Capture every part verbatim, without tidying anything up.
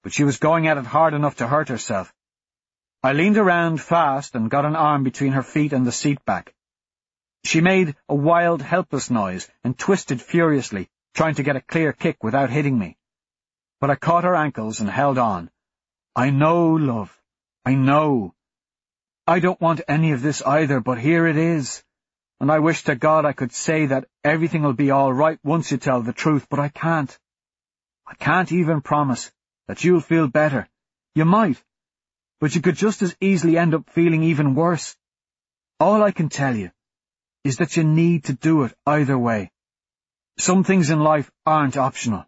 but she was going at it hard enough to hurt herself. I leaned around fast and got an arm between her feet and the seat back. She made a wild, helpless noise and twisted furiously, trying to get a clear kick without hitting me. But I caught her ankles and held on. I know, love. I know. I don't want any of this either, but here it is. And I wish to God I could say that everything will be all right once you tell the truth, but I can't. I can't even promise that you'll feel better. You might, but you could just as easily end up feeling even worse. All I can tell you is that you need to do it either way. Some things in life aren't optional.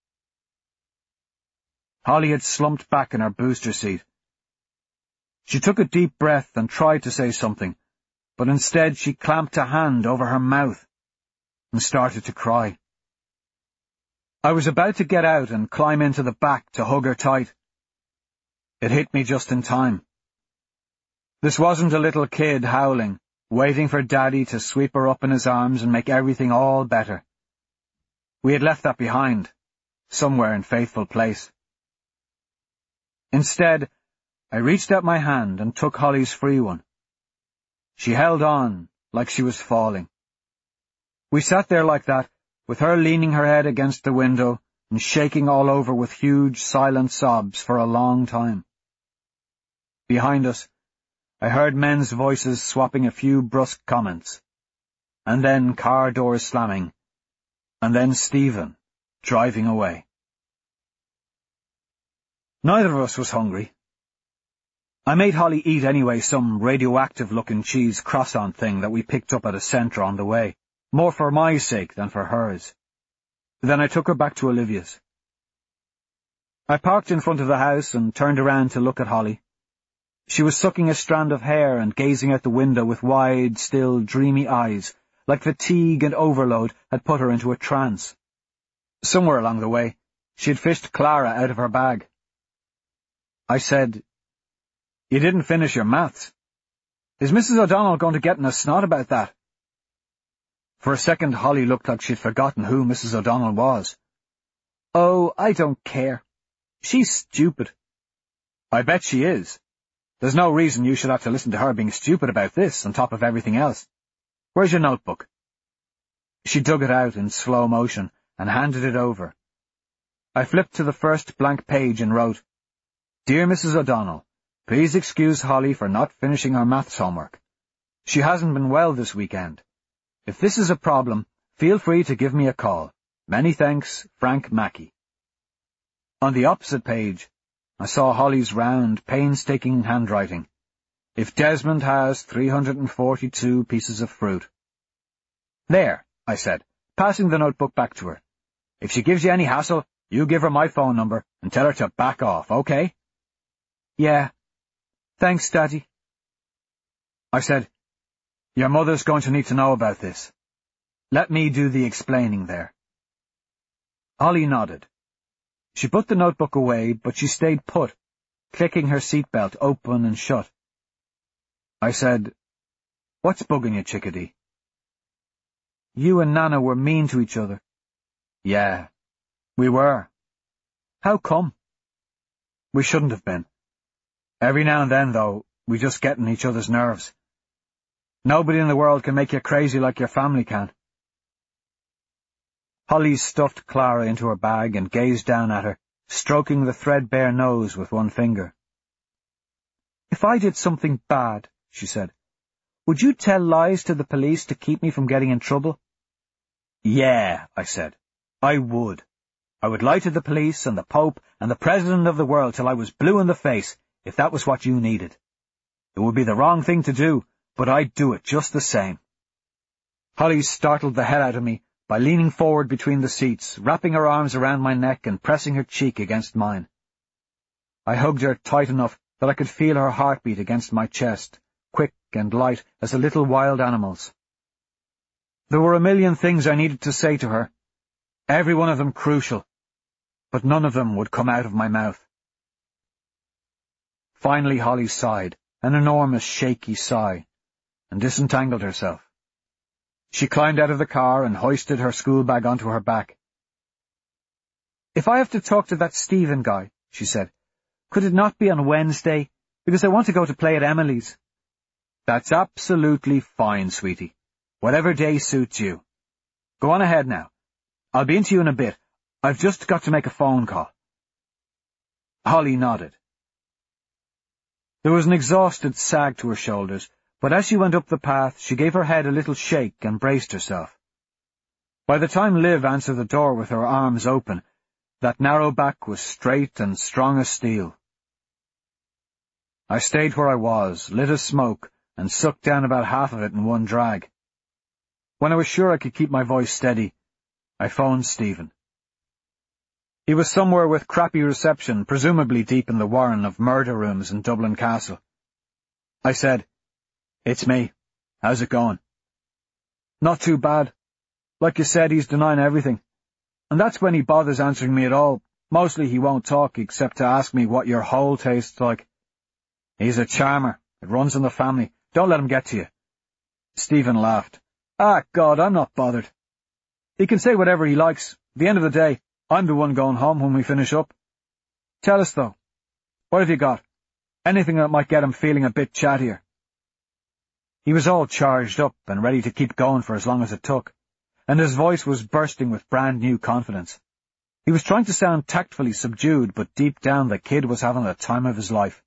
Holly had slumped back in her booster seat. She took a deep breath and tried to say something, but instead she clamped a hand over her mouth and started to cry. I was about to get out and climb into the back to hug her tight. It hit me just in time. This wasn't a little kid howling, waiting for Daddy to sweep her up in his arms and make everything all better. We had left that behind, somewhere in Faithful Place. Instead, I reached out my hand and took Holly's free one. She held on like she was falling. We sat there like that, with her leaning her head against the window and shaking all over with huge, silent sobs for a long time. Behind us, I heard men's voices swapping a few brusque comments, and then car doors slamming, and then Stephen driving away. Neither of us was hungry. I made Holly eat anyway some radioactive-looking cheese croissant thing that we picked up at a centre on the way, more for my sake than for hers. Then I took her back to Olivia's. I parked in front of the house and turned around to look at Holly. She was sucking a strand of hair and gazing out the window with wide, still, dreamy eyes, like fatigue and overload had put her into a trance. Somewhere along the way, she had fished Clara out of her bag. I said, "You didn't finish your maths. Is Missus O'Donnell going to get in a snot about that?" For a second, Holly looked like she'd forgotten who Missus O'Donnell was. "Oh, I don't care. She's stupid." "I bet she is. There's no reason you should have to listen to her being stupid about this on top of everything else. Where's your notebook?" She dug it out in slow motion and handed it over. I flipped to the first blank page and wrote, "Dear Missus O'Donnell, please excuse Holly for not finishing her maths homework. She hasn't been well this weekend. If this is a problem, feel free to give me a call. Many thanks, Frank Mackey." On the opposite page, I saw Holly's round, painstaking handwriting. "If Desmond has three hundred forty-two pieces of fruit." "There," I said, passing the notebook back to her. "If she gives you any hassle, you give her my phone number and tell her to back off, okay?" "Yeah. Thanks, Daddy." I said, "Your mother's going to need to know about this. Let me do the explaining there." Holly nodded. She put the notebook away, but she stayed put, clicking her seatbelt open and shut. I said, "What's bugging you, chickadee?" "You and Nana were mean to each other." "Yeah, we were." "How come?" "We shouldn't have been. Every now and then, though, we just get on each other's nerves. Nobody in the world can make you crazy like your family can." Holly stuffed Clara into her bag and gazed down at her, stroking the threadbare nose with one finger. "If I did something bad," she said, "would you tell lies to the police to keep me from getting in trouble?" "Yeah," I said, "I would. I would lie to the police and the Pope and the President of the world till I was blue in the face, if that was what you needed. It would be the wrong thing to do, but I'd do it just the same." Holly startled the hell out of me by leaning forward between the seats, wrapping her arms around my neck and pressing her cheek against mine. I hugged her tight enough that I could feel her heartbeat against my chest, quick and light as a little wild animal's. There were a million things I needed to say to her, every one of them crucial, but none of them would come out of my mouth. Finally Holly sighed, an enormous shaky sigh, and disentangled herself. She climbed out of the car and hoisted her school bag onto her back. "If I have to talk to that Stephen guy," she said. "Could it not be on Wednesday? Because I want to go to play at Emily's." "That's absolutely fine, sweetie. Whatever day suits you. Go on ahead now. I'll be into you in a bit. I've just got to make a phone call." Holly nodded. There was an exhausted sag to her shoulders, but as she went up the path, she gave her head a little shake and braced herself. By the time Liv answered the door with her arms open, that narrow back was straight and strong as steel. I stayed where I was, lit a smoke, and sucked down about half of it in one drag. When I was sure I could keep my voice steady, I phoned Stephen. He was somewhere with crappy reception, presumably deep in the warren of murder rooms in Dublin Castle. I said, "It's me. How's it going?" "Not too bad. Like you said, he's denying everything. And that's when he bothers answering me at all. Mostly he won't talk except to ask me what your hole tastes like. He's a charmer. It runs in the family. Don't let him get to you." Stephen laughed. "Ah, God, I'm not bothered. He can say whatever he likes. At the end of the day, I'm the one going home when we finish up. Tell us, though. What have you got? Anything that might get him feeling a bit chattier?" He was all charged up and ready to keep going for as long as it took, and his voice was bursting with brand-new confidence. He was trying to sound tactfully subdued, but deep down the kid was having the time of his life.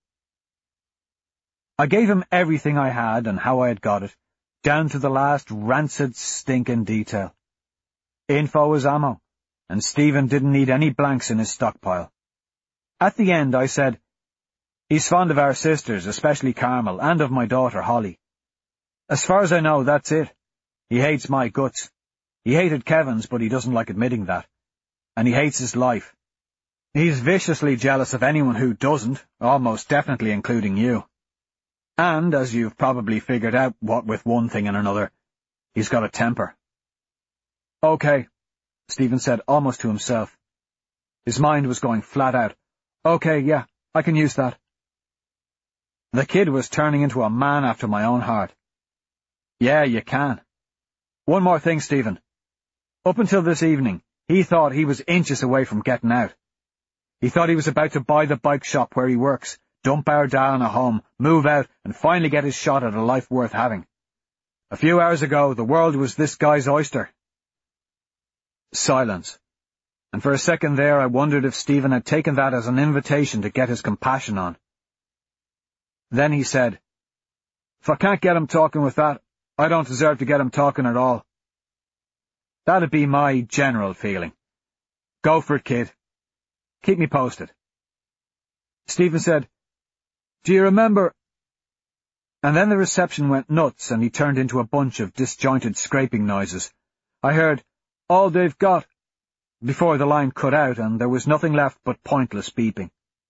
I gave him everything I had and how I had got it, down to the last rancid stinking detail. Info was ammo, and Stephen didn't need any blanks in his stockpile. At the end I said, "He's fond of our sisters, especially Carmel, and of my daughter Holly. As far as I know, that's it. He hates my guts. He hated Kevin's, but he doesn't like admitting that. And he hates his life. He's viciously jealous of anyone who doesn't, almost definitely including you. And, as you've probably figured out, what with one thing and another, he's got a temper." "Okay," Stephen said, almost to himself. His mind was going flat out. "Okay, yeah, I can use that." The kid was turning into a man after my own heart. "Yeah, you can. One more thing, Stephen. Up until this evening, he thought he was inches away from getting out. He thought he was about to buy the bike shop where he works, dump our dad in a home, move out, and finally get his shot at a life worth having. A few hours ago, the world was this guy's oyster." Silence. And for a second there I wondered if Stephen had taken that as an invitation to get his compassion on. Then he said, "If I can't get him talking with that, I don't deserve to get him talking at all." That'd be my general feeling. Go for it, kid. Keep me posted. Stephen said, "Do you remember—" And then the reception went nuts and he turned into a bunch of disjointed scraping noises. I heard, "All they've got," before the line cut out and there was nothing left but pointless beeping.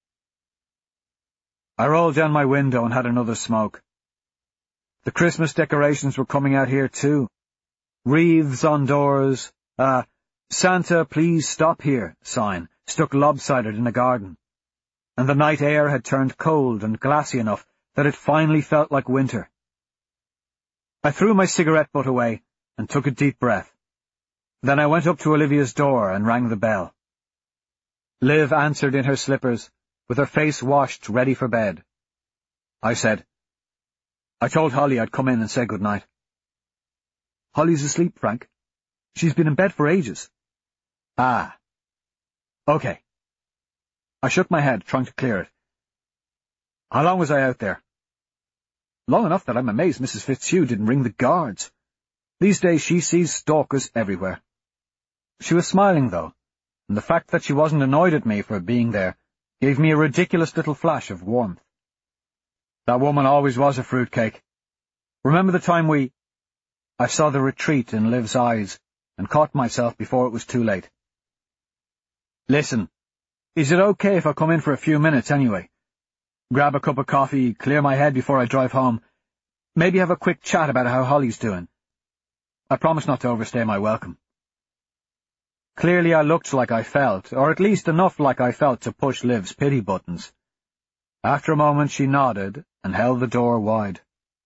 I rolled down my window and had another smoke. The Christmas decorations were coming out here too. Wreaths on doors, a "Santa, please stop here" sign stuck lopsided in the garden, and the night air had turned cold and glassy enough that it finally felt like winter. I threw my cigarette butt away and took a deep breath. Then I went up to Olivia's door and rang the bell. Liv answered in her slippers, with her face washed, ready for bed. I said, "I told Holly I'd come in and say good night." "Holly's asleep, Frank. She's been in bed for ages." "Ah. Okay." I shook my head, trying to clear it. "How long was I out there?" "Long enough that I'm amazed Missus Fitzhugh didn't ring the guards. These days she sees stalkers everywhere." She was smiling, though, and the fact that she wasn't annoyed at me for being there gave me a ridiculous little flash of warmth. "That woman always was a fruitcake. Remember the time we—" I saw the retreat in Liv's eyes and caught myself before it was too late. "Listen, is it okay if I come in for a few minutes anyway? Grab a cup of coffee, clear my head before I drive home. Maybe have a quick chat about how Holly's doing. I promise not to overstay my welcome." Clearly I looked like I felt, or at least enough like I felt to push Liv's pity buttons. After a moment she nodded and held the door wide.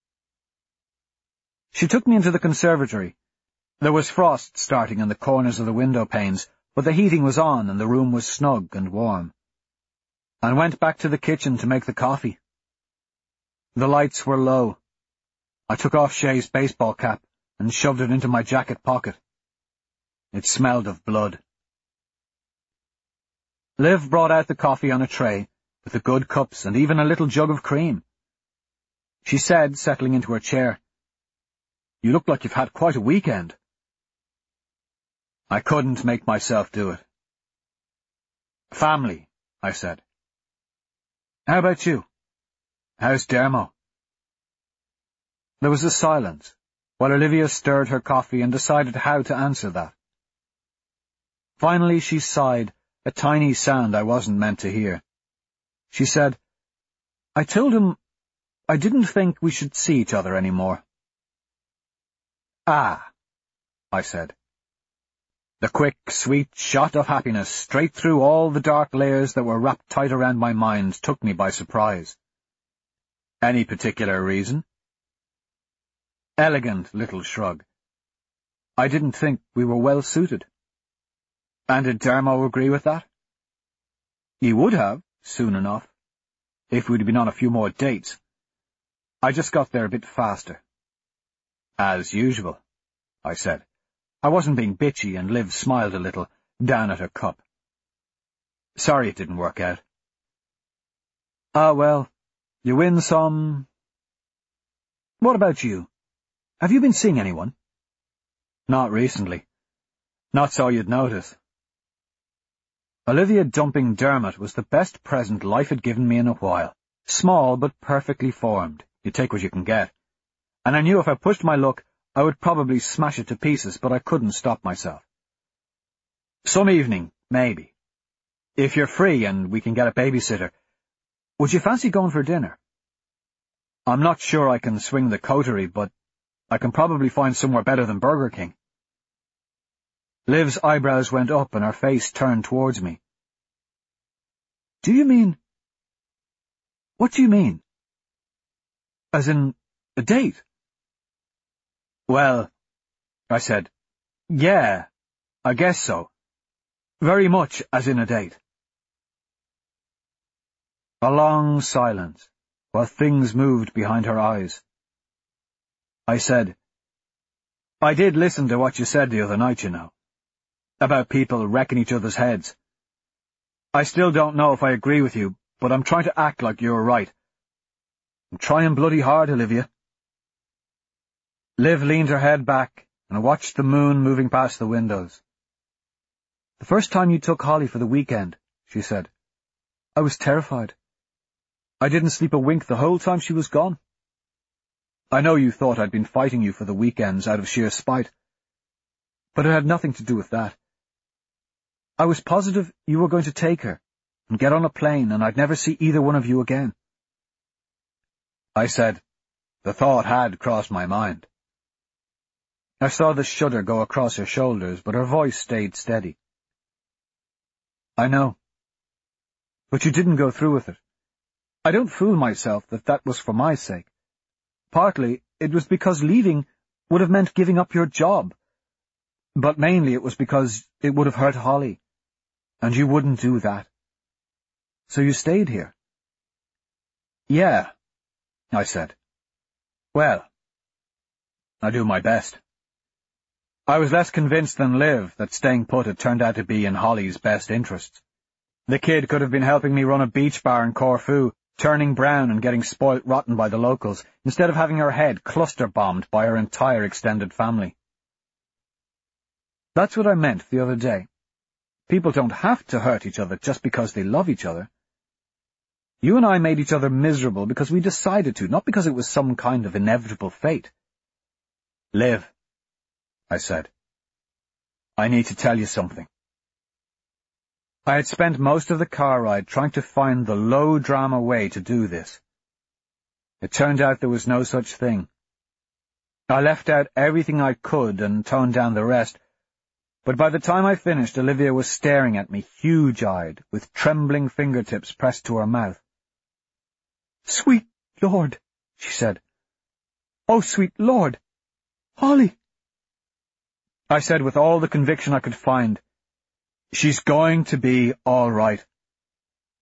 She took me into the conservatory. There was frost starting in the corners of the window panes, but the heating was on and the room was snug and warm. and went back to the kitchen to make the coffee. The lights were low. I took off Shay's baseball cap and shoved it into my jacket pocket. It smelled of blood. Liv brought out the coffee on a tray, with the good cups and even a little jug of cream. She said, settling into her chair, "You look like you've had quite a weekend." I couldn't make myself do it. "Family," I said. "How about you? How's Dermo?" There was a silence, while Olivia stirred her coffee and decided how to answer that. Finally she sighed, a tiny sound I wasn't meant to hear. She said, "I told him I didn't think we should see each other anymore." "Ah," I said. The quick, sweet shot of happiness straight through all the dark layers that were wrapped tight around my mind took me by surprise. "Any particular reason?" Elegant little shrug. "I didn't think we were well suited." "And did Dermo agree with that?" "He would have, soon enough, if we'd been on a few more dates. I just got there a bit faster." "As usual," I said. I wasn't being bitchy, and Liv smiled a little, down at her cup. "Sorry it didn't work out." "Ah, well, you win some." "What about you? Have you been seeing anyone?" "Not recently. Not so you'd notice." Olivia dumping Dermot was the best present life had given me in a while. Small, but perfectly formed. You take what you can get. And I knew if I pushed my luck, I would probably smash it to pieces, but I couldn't stop myself. "Some evening, maybe. If you're free and we can get a babysitter, would you fancy going for dinner? I'm not sure I can swing the coterie, but I can probably find somewhere better than Burger King." Liv's eyebrows went up and her face turned towards me. "Do you mean... What do you mean? As in, a date?" "Well," I said, "yeah, I guess so. Very much as in a date." A long silence, while things moved behind her eyes. I said, "I did listen to what you said the other night, you know, about people wrecking each other's heads. I still don't know if I agree with you, but I'm trying to act like you're right. I'm trying bloody hard, Olivia." Liv leaned her head back and watched the moon moving past the windows. "The first time you took Holly for the weekend," she said, "I was terrified. I didn't sleep a wink the whole time she was gone. I know you thought I'd been fighting you for the weekends out of sheer spite, but it had nothing to do with that. I was positive you were going to take her and get on a plane, and I'd never see either one of you again." I said, "The thought had crossed my mind." I saw the shudder go across her shoulders, but her voice stayed steady. "I know. But you didn't go through with it. I don't fool myself that that was for my sake. Partly, it was because leaving would have meant giving up your job. But mainly it was because it would have hurt Holly, and you wouldn't do that. So you stayed here." "Yeah," I said. "Well, I do my best." I was less convinced than Liv that staying put had turned out to be in Holly's best interests. The kid could have been helping me run a beach bar in Corfu, turning brown and getting spoilt rotten by the locals, instead of having her head cluster-bombed by her entire extended family. That's what I meant the other day. People don't have to hurt each other just because they love each other. You and I made each other miserable because we decided to, not because it was some kind of inevitable fate. "Liv," I said, "I need to tell you something." I had spent most of the car ride trying to find the low-drama way to do this. It turned out there was no such thing. I left out everything I could and toned down the rest, but by the time I finished, Olivia was staring at me, huge-eyed, with trembling fingertips pressed to her mouth. "Sweet Lord," she said. "Oh, sweet Lord! Holly!" I said with all the conviction I could find, "She's going to be all right."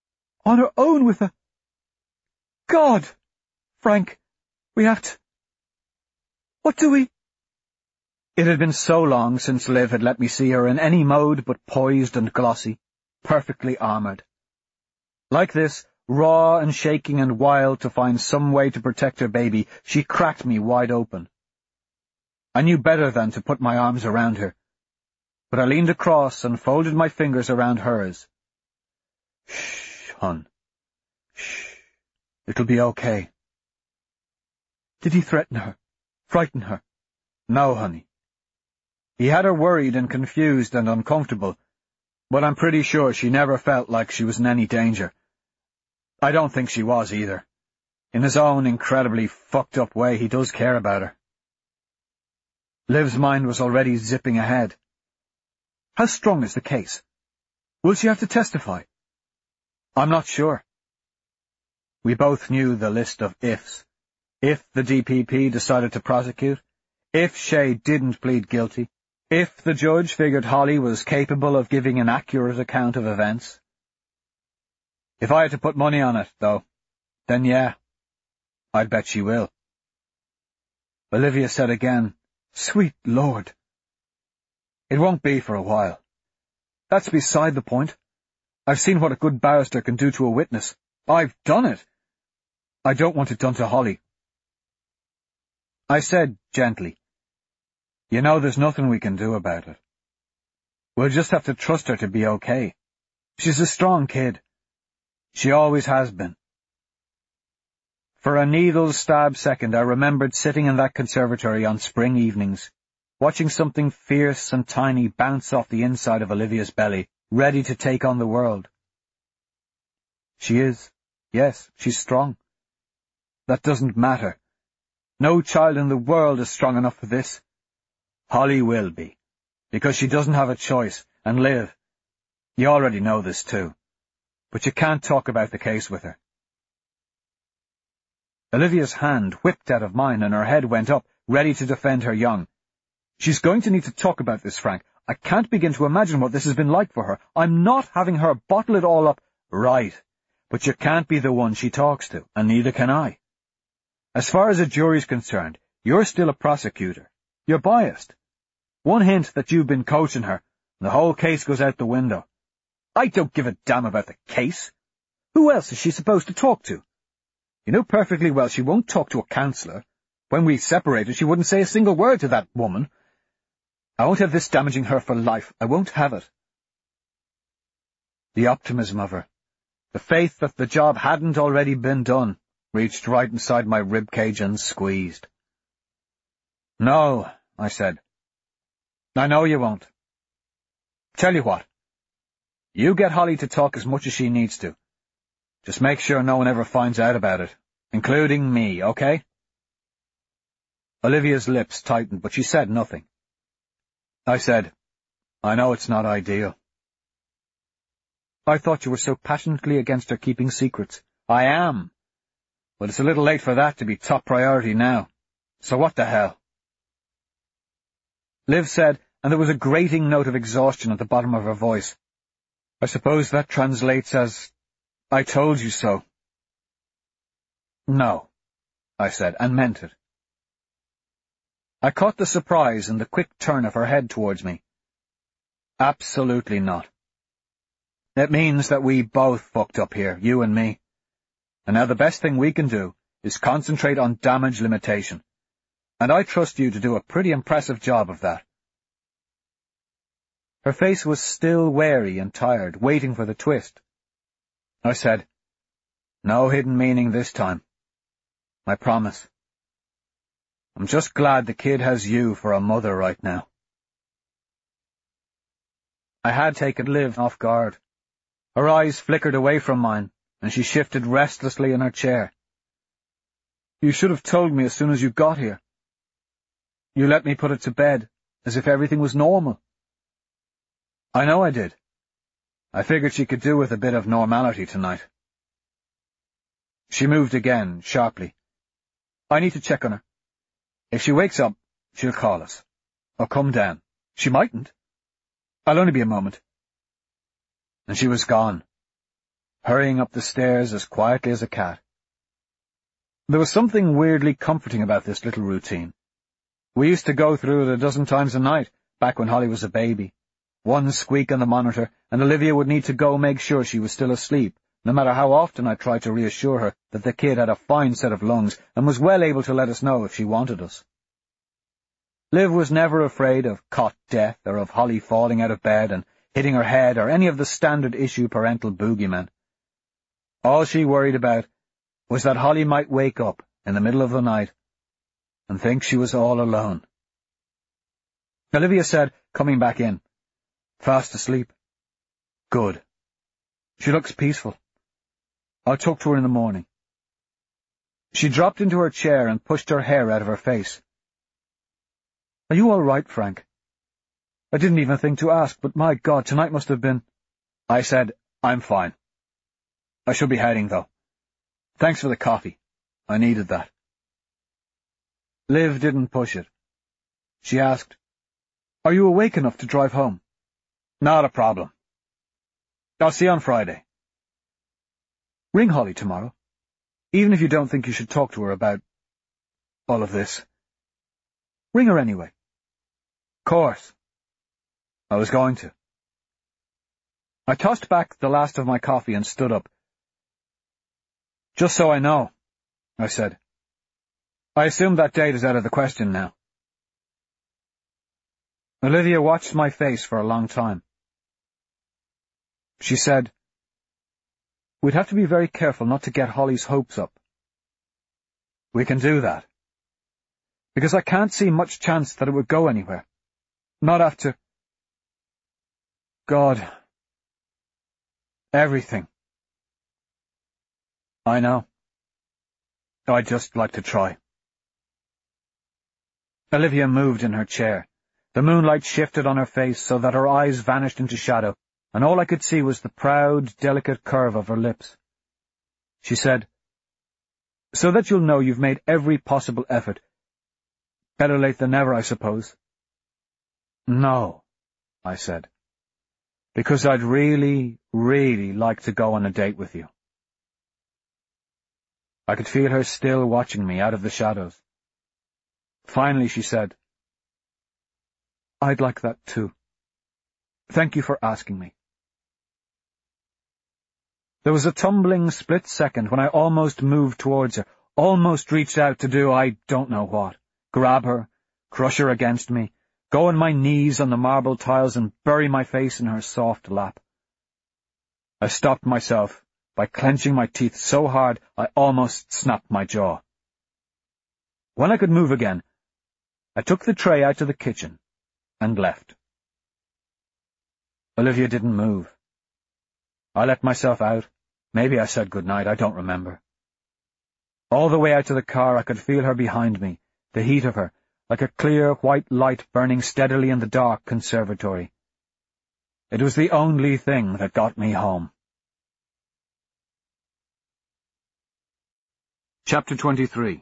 On her own with a... God! Frank, we have to... What do we... It had been so long since Liv had let me see her in any mode but poised and glossy, perfectly armoured. Like this, raw and shaking and wild to find some way to protect her baby, she cracked me wide open. I knew better than to put my arms around her, but I leaned across and folded my fingers around hers. Shh, hon. Shh. It'll be okay. Did he threaten her? Frighten her? No, honey. He had her worried and confused and uncomfortable, but I'm pretty sure she never felt like she was in any danger. I don't think she was either. In his own incredibly fucked-up way, he does care about her. Liv's mind was already zipping ahead. How strong is the case? Will she have to testify? I'm not sure. We both knew the list of ifs. If the D P P decided to prosecute, if Shay didn't plead guilty, if the judge figured Holly was capable of giving an accurate account of events. If I had to put money on it, though, then yeah, I'd bet she will. Olivia said again, Sweet Lord. It won't be for a while. That's beside the point. I've seen what a good barrister can do to a witness. I've done it. I don't want it done to Holly. I said gently, You know there's nothing we can do about it. We'll just have to trust her to be okay. She's a strong kid. She always has been. For a needle-stab second I remembered sitting in that conservatory on spring evenings, watching something fierce and tiny bounce off the inside of Olivia's belly, ready to take on the world. She is. Yes, she's strong. That doesn't matter. No child in the world is strong enough for this. Holly will be, because she doesn't have a choice, and Liv. You already know this too, but you can't talk about the case with her. Olivia's hand whipped out of mine and her head went up, ready to defend her young. She's going to need to talk about this, Frank. I can't begin to imagine what this has been like for her. I'm not having her bottle it all up. Right, but you can't be the one she talks to, and neither can I. As far as a jury's concerned, you're still a prosecutor. You're biased. One hint that you've been coaching her, and the whole case goes out the window. I don't give a damn about the case. Who else is she supposed to talk to? You know perfectly well she won't talk to a counsellor. When we separated, she wouldn't say a single word to that woman. I won't have this damaging her for life. I won't have it. The optimism of her, the faith that the job hadn't already been done, reached right inside my ribcage and squeezed. No, I said. I know you won't. Tell you what. You get Holly to talk as much as she needs to. Just make sure no one ever finds out about it, including me, okay? Olivia's lips tightened, but she said nothing. I said, I know it's not ideal. I thought you were so passionately against her keeping secrets. I am. But it's a little late for that to be top priority now. So what the hell? Liv said, and there was a grating note of exhaustion at the bottom of her voice. I suppose that translates as, I told you so. No, I said, and meant it. I caught the surprise in the quick turn of her head towards me. Absolutely not. It means that we both fucked up here, you and me. And now the best thing we can do is concentrate on damage limitation. And I trust you to do a pretty impressive job of that. Her face was still wary and tired, waiting for the twist. I said, No hidden meaning this time. I promise. I'm just glad the kid has you for a mother right now. I had taken Liv off guard. Her eyes flickered away from mine, and she shifted restlessly in her chair. You should have told me as soon as you got here. You let me put it to bed, as if everything was normal. I know I did. I figured she could do with a bit of normality tonight. She moved again, sharply. I need to check on her. If she wakes up, she'll call us. Or come down. She mightn't. I'll only be a moment. And she was gone. hurrying up the stairs as quietly as a cat. There was something weirdly comforting about this little routine. We used to go through it a dozen times a night, back when Holly was a baby. One squeak on the monitor, and Olivia would need to go make sure she was still asleep, no matter how often I tried to reassure her that the kid had a fine set of lungs and was well able to let us know if she wanted us. Liv was never afraid of cot death or of Holly falling out of bed and hitting her head or any of the standard-issue parental boogeymen. All she worried about was that Holly might wake up in the middle of the night and think she was all alone. Olivia said, coming back in, "Fast asleep." "Good. She looks peaceful. I'll talk to her in the morning." She dropped into her chair and pushed her hair out of her face. "Are you all right, Frank? I didn't even think to ask, but my God, tonight must have been—" I said, "I'm fine. I should be heading, though. Thanks for the coffee. I needed that." Liv didn't push it. She asked, "Are you awake enough to drive home?" "Not a problem. I'll see you on Friday." "Ring Holly tomorrow, even if you don't think you should talk to her about all of this. Ring her anyway." "Course. I was going to." I tossed back the last of my coffee and stood up. "Just so I know," I said. "I assume that date is out of the question now." Olivia watched my face for a long time. She said, "We'd have to be very careful not to get Holly's hopes up." "We can do that. Because I can't see much chance that it would go anywhere. Not after... God. Everything." "I know. I'd just like to try." Olivia moved in her chair. The moonlight shifted on her face so that her eyes vanished into shadow, and all I could see was the proud, delicate curve of her lips. She said, "So that you'll know you've made every possible effort. Better late than never, I suppose." "No," I said, "because I'd really, really like to go on a date with you." I could feel her still watching me out of the shadows. Finally she said, "I'd like that too. Thank you for asking me." There was a tumbling split second when I almost moved towards her, almost reached out to do I don't know what, grab her, crush her against me, go on my knees on the marble tiles and bury my face in her soft lap. I stopped myself by clenching my teeth so hard I almost snapped my jaw. When I could move again, I took the tray out to the kitchen and left. Olivia didn't move. I let myself out. Maybe I said good night, I don't remember. All the way out to the car I could feel her behind me, the heat of her, like a clear white light burning steadily in the dark conservatory. It was the only thing that got me home. Chapter twenty-three.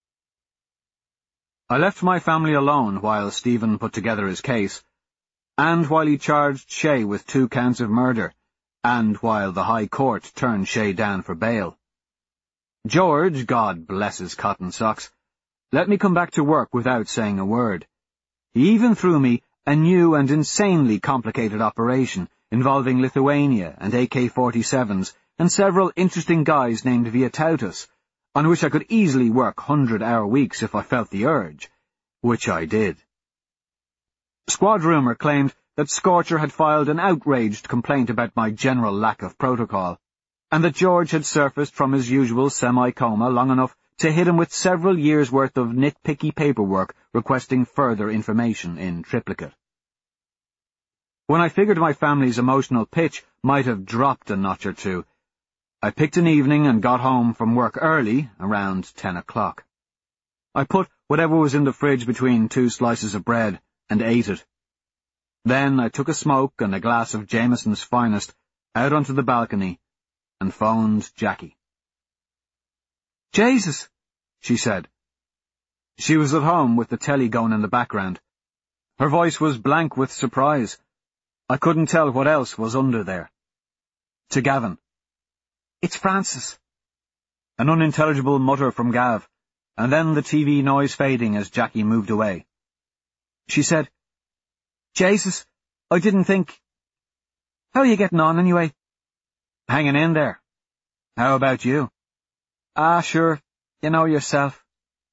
I left my family alone while Stephen put together his case, and while he charged Shay with two counts of murder, and while the High Court turned Shay down for bail. George, God bless his cotton socks, let me come back to work without saying a word. He even threw me a new and insanely complicated operation involving Lithuania and A K forty-sevens and several interesting guys named Vytautas, on which I could easily work hundred-hour weeks if I felt the urge, which I did. Squad Rumour claimed that Scorcher had filed an outraged complaint about my general lack of protocol, and that George had surfaced from his usual semi-coma long enough to hit him with several years' worth of nitpicky paperwork requesting further information in triplicate. When I figured my family's emotional pitch might have dropped a notch or two, I picked an evening and got home from work early, around ten o'clock. I put whatever was in the fridge between two slices of bread and ate it. Then I took a smoke and a glass of Jameson's finest out onto the balcony and phoned Jackie. "Jesus," she said. She was at home with the telly going in the background. Her voice was blank with surprise. I couldn't tell what else was under there. "To Gavin." It's Francis. An unintelligible mutter from Gav, and then the T V noise fading as Jackie moved away. She said, Jesus, I didn't think... How are you getting on anyway? Hanging in there. How about you? Ah, sure, you know yourself.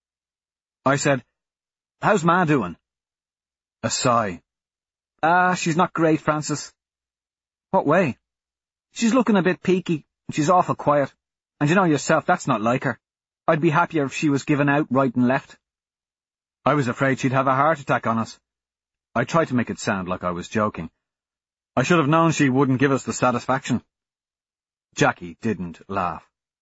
I said, how's Ma doing? A sigh. Ah, she's not great, Francis. What way? She's looking a bit peaky, and she's awful quiet. And you know yourself, that's not like her. I'd be happier if she was given out right and left. I was afraid she'd have a heart attack on us. I tried to make it sound like I was joking. I should have known she wouldn't give us the satisfaction. Jackie didn't laugh.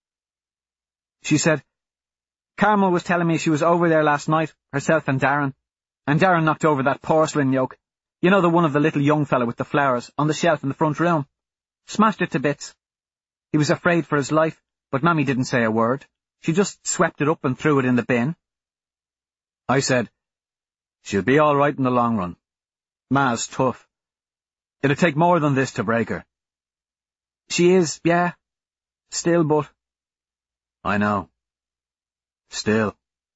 She said, Carmel was telling me she was over there last night, herself and Darren. And Darren knocked over that porcelain yoke. You know, the one of the little young fella with the flowers, on the shelf in the front room. Smashed it to bits. He was afraid for his life, but Mammy didn't say a word. She just swept it up and threw it in the bin. I said, she'll be all right in the long run. Ma's tough. It'll take more than this to break her. She is, yeah. Still, but... I know. Still.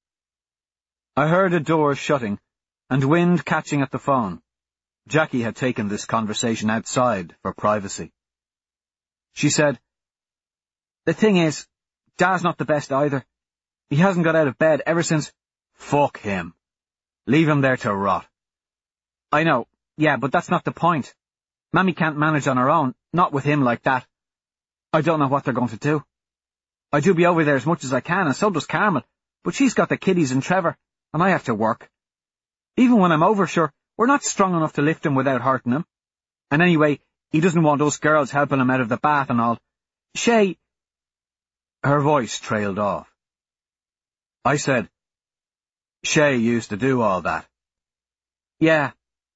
I heard a door shutting, and wind catching at the phone. Jackie had taken this conversation outside for privacy. She said, The thing is, Dad's not the best either. He hasn't got out of bed ever since... Fuck him. Leave him there to rot. I know, yeah, but that's not the point. Mammy can't manage on her own, not with him like that. I don't know what they're going to do. I do be over there as much as I can, and so does Carmel, but she's got the kiddies and Trevor, and I have to work. Even when I'm over, sure, we're not strong enough to lift him without hurting him. And anyway, he doesn't want us girls helping him out of the bath and all. Shay... Her voice trailed off. I said, Shay used to do all that. Yeah.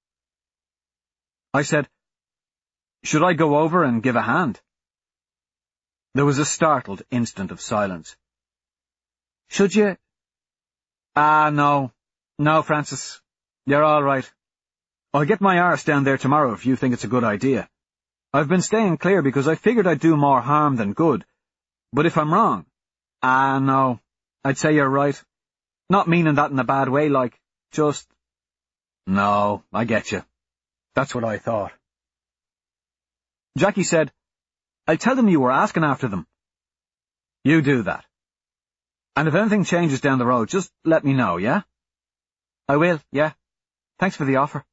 I said, should I go over and give a hand? There was a startled instant of silence. Should you? Ah, no. No, Francis. You're all right. I'll get my arse down there tomorrow if you think it's a good idea. I've been staying clear because I figured I'd do more harm than good. But if I'm wrong... Ah, no. I'd say you're right. Not meaning that in a bad way, like, just... No, I get you. That's what I thought. Jackie said, I'll tell them you were asking after them. You do that. And if anything changes down the road, just let me know, yeah? I will, yeah. Thanks for the offer.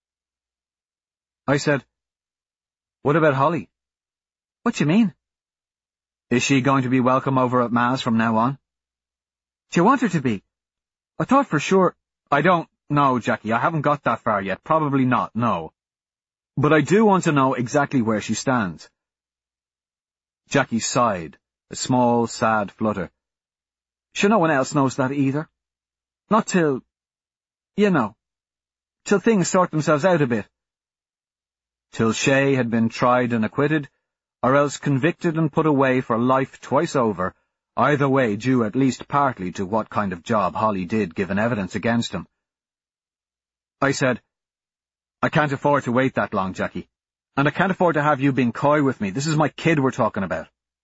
I said, what about Holly? What do you mean? Is she going to be welcome over at Ma's from now on? Do you want her to be? I thought for sure... I don't know, Jackie. I haven't got that far yet. Probably not, no. But I do want to know exactly where she stands. Jackie sighed, a small, sad flutter. Sure, no one else knows that either. Not till... You know. Till things sort themselves out a bit. Till Shay had been tried and acquitted, or else convicted and put away for life twice over, either way due at least partly to what kind of job Holly did given evidence against him. I said, I can't afford to wait that long, Jackie. And I can't afford to have you being coy with me. This is my kid we're talking about.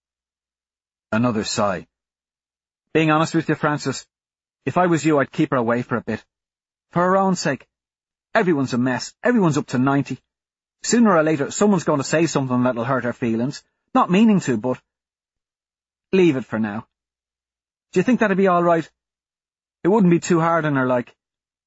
Another sigh. Being honest with you, Francis, if I was you, I'd keep her away for a bit. For her own sake. Everyone's a mess. Everyone's up to ninety. Sooner or later, someone's going to say something that'll hurt her feelings. Not meaning to, but... Leave it for now. Do you think that'd be all right? It wouldn't be too hard on her, like...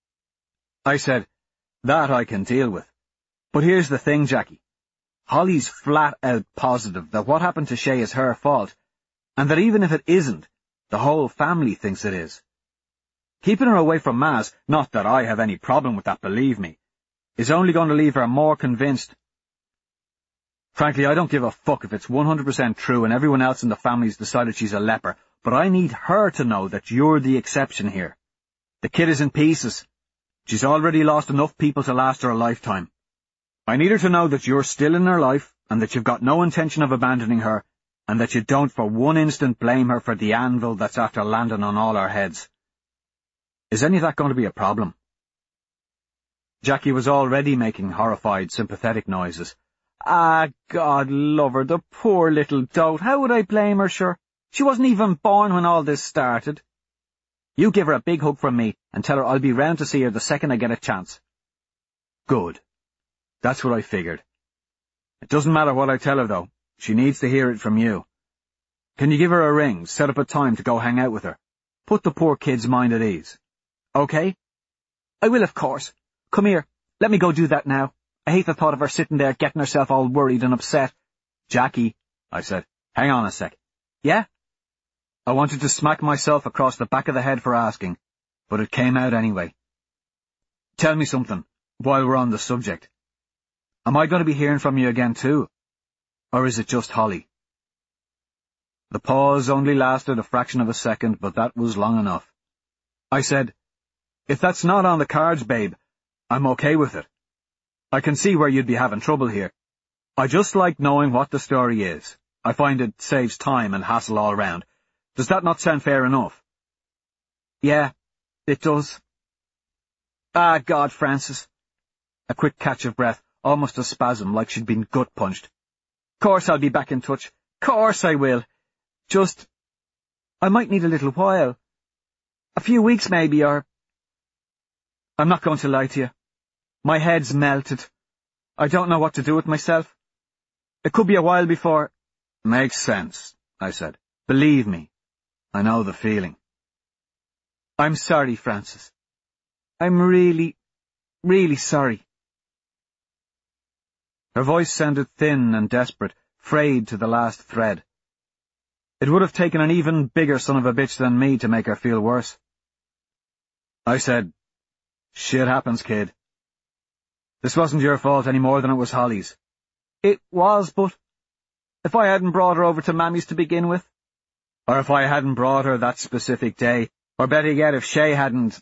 I said, that I can deal with. But here's the thing, Jackie. Holly's flat-out positive that what happened to Shay is her fault, and that even if it isn't, the whole family thinks it is. Keeping her away from Ma's, not that I have any problem with that, believe me, is only going to leave her more convinced. Frankly, I don't give a fuck if it's one hundred percent true and everyone else in the family's decided she's a leper, but I need her to know that you're the exception here. The kid is in pieces. She's already lost enough people to last her a lifetime. I need her to know that you're still in her life, and that you've got no intention of abandoning her, and that you don't for one instant blame her for the anvil that's after landing on all our heads. Is any of that going to be a problem? Jackie was already making horrified, sympathetic noises. Ah, God love her, the poor little dote. How would I blame her, sure? She wasn't even born when all this started. You give her a big hug from me and tell her I'll be round to see her the second I get a chance. Good. That's what I figured. It doesn't matter what I tell her, though. She needs to hear it from you. Can you give her a ring, set up a time to go hang out with her? Put the poor kid's mind at ease. Okay? I will, of course. Come here. Let me go do that now. I hate the thought of her sitting there getting herself all worried and upset. Jackie, I said, hang on a sec. Yeah? I wanted to smack myself across the back of the head for asking, but it came out anyway. Tell me something, while we're on the subject. Am I going to be hearing from you again too? Or is it just Holly? The pause only lasted a fraction of a second, but that was long enough. I said, if that's not on the cards, babe, I'm okay with it. I can see where you'd be having trouble here. I just like knowing what the story is. I find it saves time and hassle all round. Does that not sound fair enough? Yeah, it does. Ah, God, Francis. A quick catch of breath, almost a spasm, like she'd been gut-punched. Course I'll be back in touch. Course I will. Just, I might need a little while. A few weeks maybe, or... I'm not going to lie to you. My head's melted. I don't know what to do with myself. It could be a while before... Makes sense, I said. Believe me, I know the feeling. I'm sorry, Francis. I'm really, really sorry. Her voice sounded thin and desperate, frayed to the last thread. It would have taken an even bigger son of a bitch than me to make her feel worse. I said, shit happens, kid. This wasn't your fault any more than it was Holly's. It was, but if I hadn't brought her over to Mammy's to begin with, or if I hadn't brought her that specific day, or better yet, if Shay hadn't...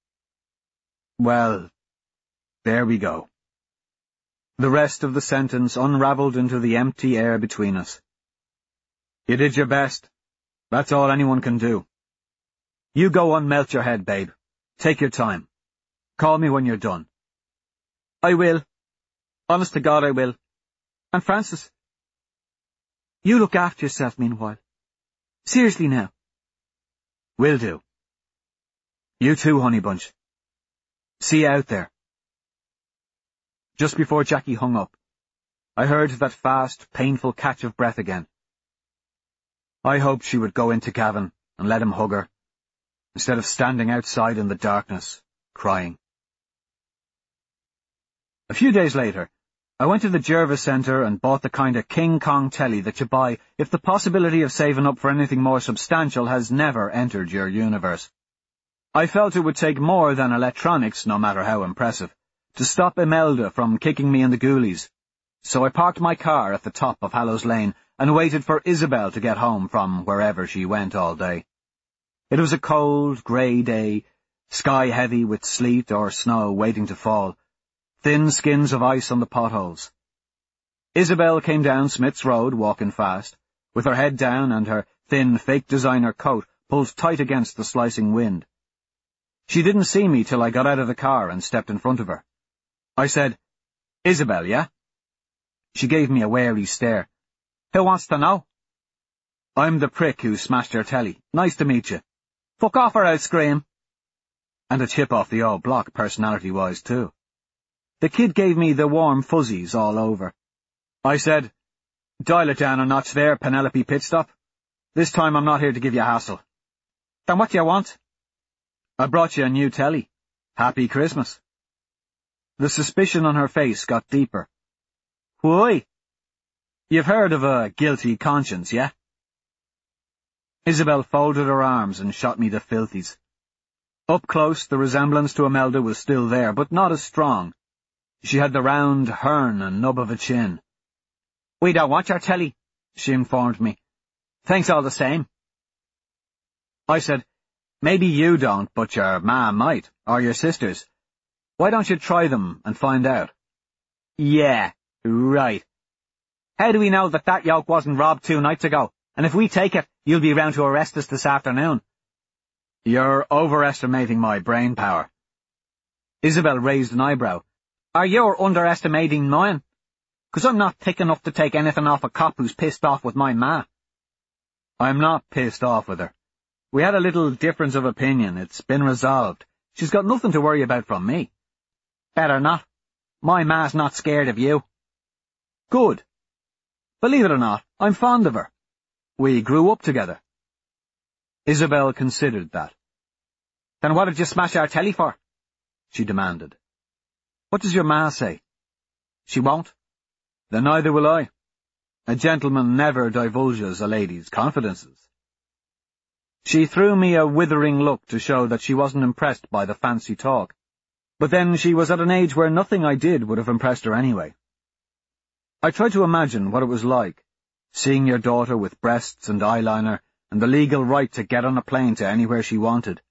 Well, there we go. The rest of the sentence unravelled into the empty air between us. You did your best. That's all anyone can do. You go unmelt your head, babe. Take your time. Call me when you're done. I will. Honest to God, I will. And Francis, you look after yourself meanwhile. Seriously now. Will do. You too, honey bunch. See you out there. Just before Jackie hung up, I heard that fast, painful catch of breath again. I hoped she would go into Gavin and let him hug her, instead of standing outside in the darkness, crying. A few days later, I went to the Jervis Centre and bought the kind of King Kong telly that you buy if the possibility of saving up for anything more substantial has never entered your universe. I felt it would take more than electronics, no matter how impressive, to stop Imelda from kicking me in the ghoulies, so I parked my car at the top of Hallows Lane and waited for Isabel to get home from wherever she went all day. It was a cold, grey day, sky heavy with sleet or snow waiting to fall, thin skins of ice on the potholes. Isabel came down Smith's Road walking fast, with her head down and her thin fake designer coat pulled tight against the slicing wind. She didn't see me till I got out of the car and stepped in front of her. I said, Isabel, yeah? She gave me a wary stare. Who wants to know? I'm the prick who smashed your telly. Nice to meet you. Fuck off or I'll scream. And a chip off the old block, personality-wise, too. The kid gave me the warm fuzzies all over. I said, dial it down a notch there, Penelope Pitstop. This time I'm not here to give you a hassle. Then what do you want? I brought you a new telly. Happy Christmas. The suspicion on her face got deeper. Why? You've heard of a guilty conscience, yeah? Isabel folded her arms and shot me the filthies. Up close, the resemblance to Imelda was still there, but not as strong. She had the round hern and nub of a chin. We don't want your telly, she informed me. Thanks all the same. I said, maybe you don't, but your ma might, or your sisters. Why don't you try them and find out? Yeah, right. How do we know that that yoke wasn't robbed two nights ago? And if we take it, you'll be round to arrest us this afternoon. You're overestimating my brain power. Isabel raised an eyebrow. Are you underestimating mine? 'Cause I'm not thick enough to take anything off a cop who's pissed off with my ma. I'm not pissed off with her. We had a little difference of opinion. It's been resolved. She's got nothing to worry about from me. Better not. My ma's not scared of you. Good. Believe it or not, I'm fond of her. We grew up together. Isabel considered that. Then what did you smash our telly for? She demanded. What does your ma say? She won't. Then neither will I. A gentleman never divulges a lady's confidences. She threw me a withering look to show that she wasn't impressed by the fancy talk. But then she was at an age where nothing I did would have impressed her anyway. I tried to imagine what it was like, seeing your daughter with breasts and eyeliner and the legal right to get on a plane to anywhere she wanted.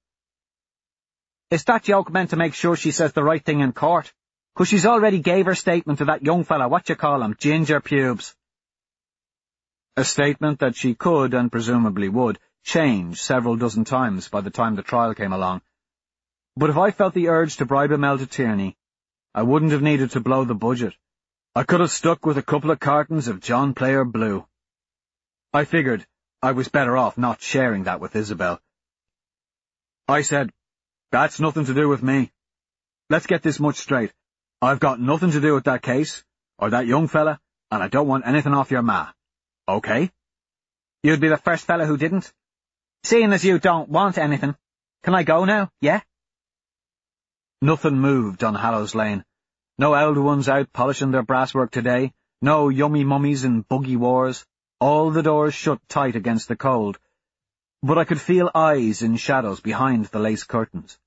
Is that joke meant to make sure she says the right thing in court? 'Cause she's already gave her statement to that young fella, what you call him, Ginger Pubes. A statement that she could, and presumably would, change several dozen times by the time the trial came along. But if I felt the urge to bribe Imelda Tierney, I wouldn't have needed to blow the budget. I could have stuck with a couple of cartons of John Player Blue. I figured I was better off not sharing that with Isabel. I said, that's nothing to do with me. Let's get this much straight. I've got nothing to do with that case, or that young fella, and I don't want anything off your ma. Okay? You'd be the first fella who didn't? Seeing as you don't want anything, can I go now, yeah? Nothing moved on Hallows Lane. No elder ones out polishing their brasswork today, no yummy mummies in buggy wars, all the doors shut tight against the cold, but I could feel eyes in shadows behind the lace curtains.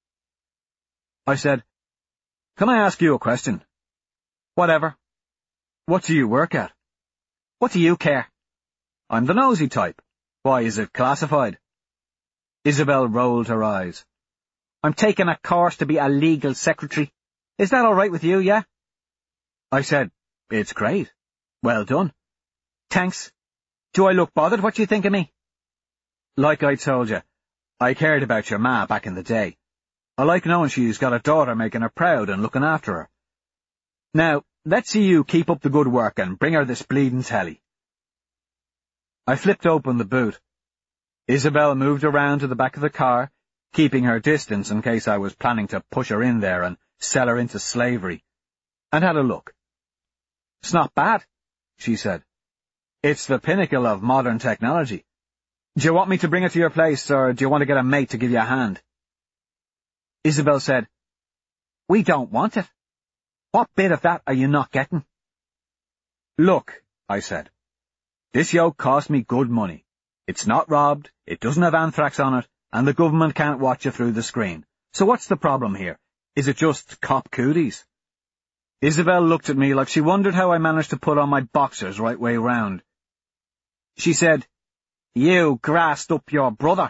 I said, can I ask you a question? Whatever. What do you work at? What do you care? I'm the nosy type. Why, is it classified? Isabel rolled her eyes. I'm taking a course to be a legal secretary. Is that all right with you, yeah? I said, it's great. Well done. Thanks. Do I look bothered what you think of me? Like I told you, I cared about your ma back in the day. I like knowing she's got a daughter making her proud and looking after her. Now, let's see you keep up the good work and bring her this bleeding telly. I flipped open the boot. Isabel moved around to the back of the car, keeping her distance in case I was planning to push her in there and sell her into slavery, and had a look. It's not bad, she said. It's the pinnacle of modern technology. Do you want me to bring it to your place, or do you want to get a mate to give you a hand? Isabel said, we don't want it. What bit of that are you not getting? Look, I said, this yoke cost me good money. It's not robbed, it doesn't have anthrax on it, and the government can't watch you through the screen. So what's the problem here? Is it just cop cooties? Isabel looked at me like she wondered how I managed to put on my boxers right way round. She said, you grassed up your brother.